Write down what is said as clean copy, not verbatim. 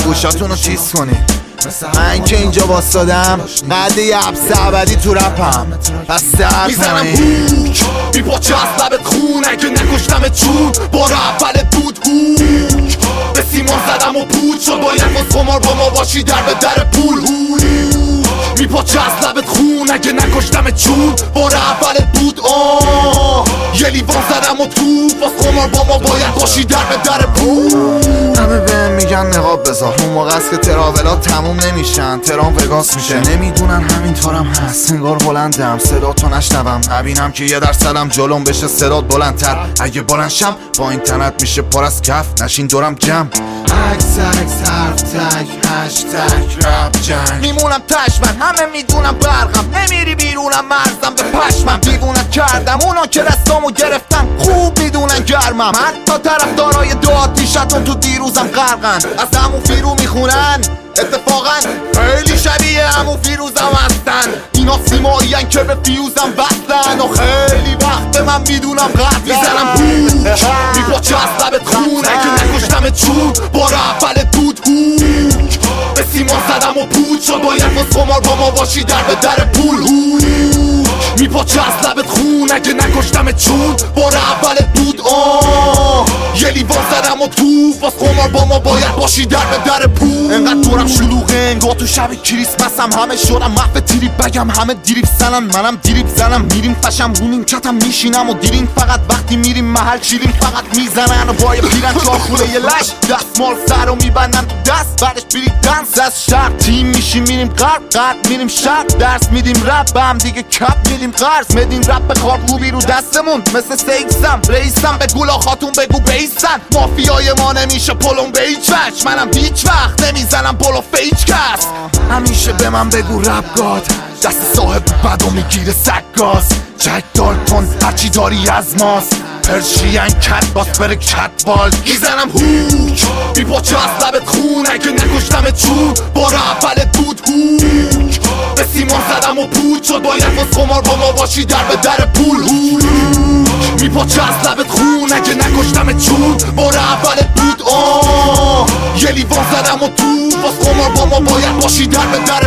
گوشاتونو چیز کنین. من که اینجا باستادم قد یه حبس ابدی تو رپم، پس درد میزنم هوک میپاچه از لبت خون اگه نکشتمت چون بار اولت بود هوک به سیمان زدم و پود شد باید باز خمار با ما باشی در به در پول میپاچه از لبت خون اگه نکشتمت چون بار اولت بود یه لیوان زدم و تو باز خمار با ما باید باشی در به در پول. همه بهم میگن نقاب بذار، اون موقع است که تراولات تموم نمیشن، ترام وگاس میشه. نمیدونن همینطورم هست، انگار بلندم صدا تو نشنوم، نبینم که یه درصدم جلوم بشه صدات بلندتر. اگه بلندشم با اینترنت میشه پر از کف، نشین دورم جمع. عکس حرف تک هشتگ رپ جنگ، میمونم تشمن همه میدونم برقم، نمیری بیرونم مرزم به پشمم. دیوونت کردم اونا که رستامو گرفتن خوب میدونن گرمم، حتی طرفدارای دو آتیشتون تو دیروزم غرقن، از همون فیرو میخونن اتفاقا خیلی شبیه همون فیروزم هستن. اینا سیمایین که به فیوزم وصلن و خیلی وقت من میدونم قد میزنم هوک میپاچه از لبت خون اگه نکشتمت چون بار اولت بود هوک به سیمان زدم و پود شد باید باز خمار با ما باشی در به در پول میپاچه از لبت خون اگه نکشتمت چون بار اولت بود یه لیوان زدم و تو باز خمار با ما باید باشی در به در پول. انقدر دورم شلوغه انگار تو شب کریسمسم، همه شدم محو تریپ بگم، همه دیریب زنن منم دیریب زنم. میریم فشم رو نیمکتم میشینم و دیرین فقط وقتی میریم محل شیرین فقط میزنن و با یه پیرن چاخوله یه لش دستمال سر رو میبندن تو دست، بعدش بریم دنس از شرق تیم میشیم میریم غرب میریم شرق درس میدیم رپ به هم دیگه کپ میدیم قرض میدیم رپ به کار خوبی رو دستمون مثل سیکسم رئیسم به گولا خاتون بگو بیسن مافیای ما نمیشه پلم به هیچ وجه، منم هیچ وقت نمیزنم پلو فیچ کس. همیشه به من بگو رپ گاد دست صاحب بدو میگیره سگاز، جک دالتون هرچی داری از ماست، پرشین کت باس بره کتبال. میزنم هوک میپاچه از لبت خون اگه نکشتمت چون بار اولت بود هوک به سیمان زدم و پود شد باید باز خمار با ما باشی در به در پول میپاچه از لبت خون اگه نکشتمت چون بار اولت بود یه لیوان زدم و تو باز خمار با ما باید باشی در به در